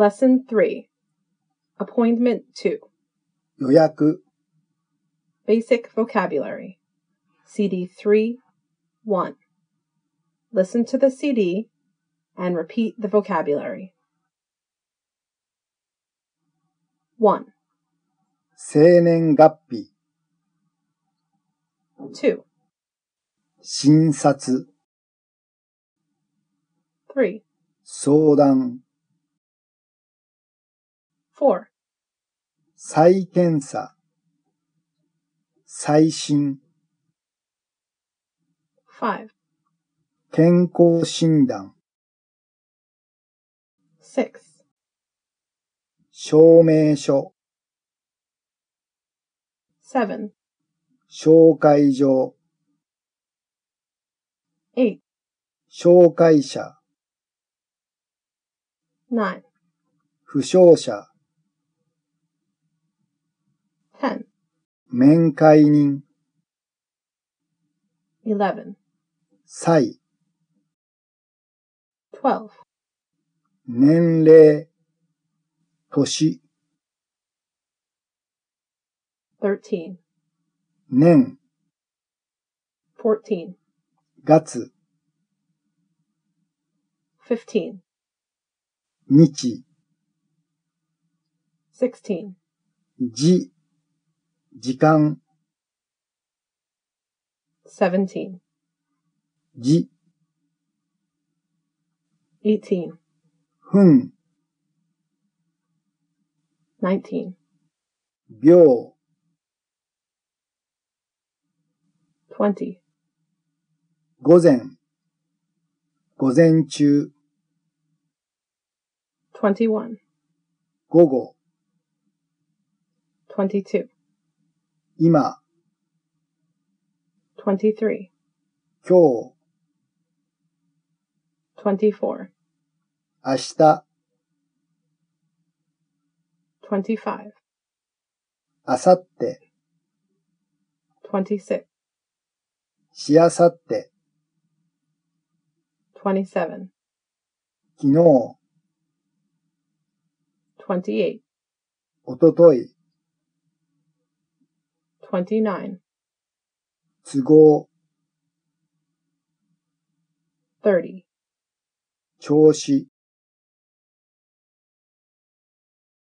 Lesson 3. Appointment 2. 予約、 Basic vocabulary. CD 3, 1. Listen to the CD and repeat the vocabulary. 1, 生年月日、 2, 診察、 3, 相談、 4, 再検査、再診、 5, 健康診断、 6, 証明書、 7, 紹介状、 8, 紹介者、 9, 負傷者、 10, 面会人、 11, 歳、 12, 年齢、年、 13, 年、 14, 月、 15, 日、 16, 時、時間、 17, 時、 18, 分、 19, 秒、 20, 午前、午前中、 21, 午後、 22, 今、 23, 今日、 24, 明日、 25, 明後日、 26, しあさって、 27, 昨日、 28, おととい、 29, 都合、 30, 調子、